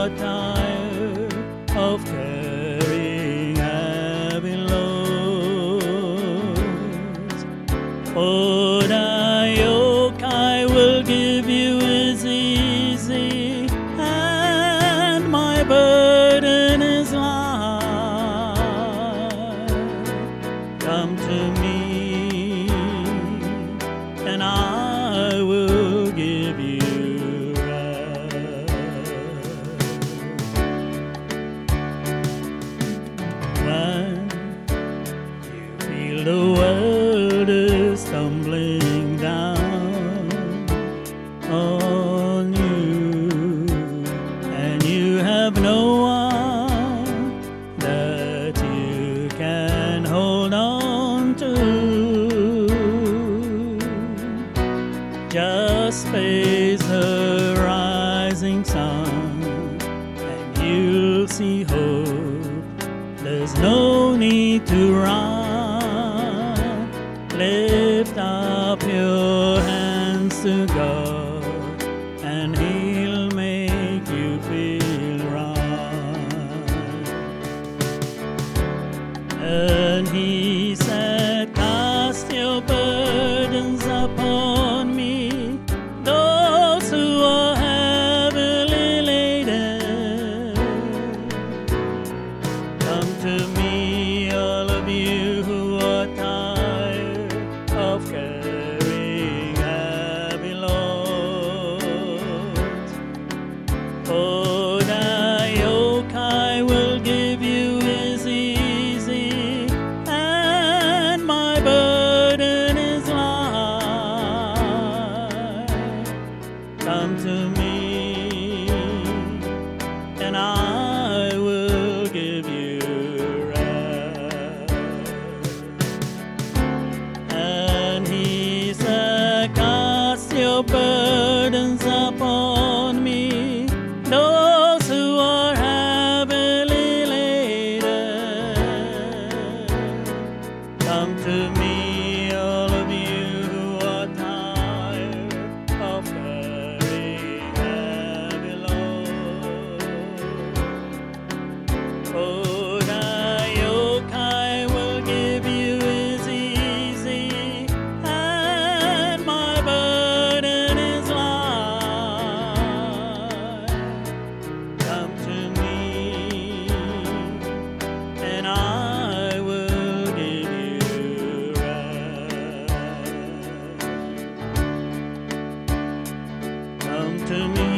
are tired of carrying heavy loads. For the yoke I will give you is easy, and my burden is light. Come to me, and I will give you rest. When you feel the world is tumbling down on you, and you have no one that you can hold on to, just face the rising sun, and you'll see hope. There's no need to run. Lift up your hands to God, and He'll make you feel right. And He said, cast your burdens upon me, those who are heavily laden. Come to me, all of you who are tired of carrying heavy loads. For the yoke I will give you is easy, and my burden is light. Come to me, and I will give you rest. And He said, cast your burdens upon me, those who are heavily laden. Come to me, all of you who are tired of carrying heavy loads. For the yoke I will give you is easy, and my burden is light. Come to me, and I will give you rest. Come to me,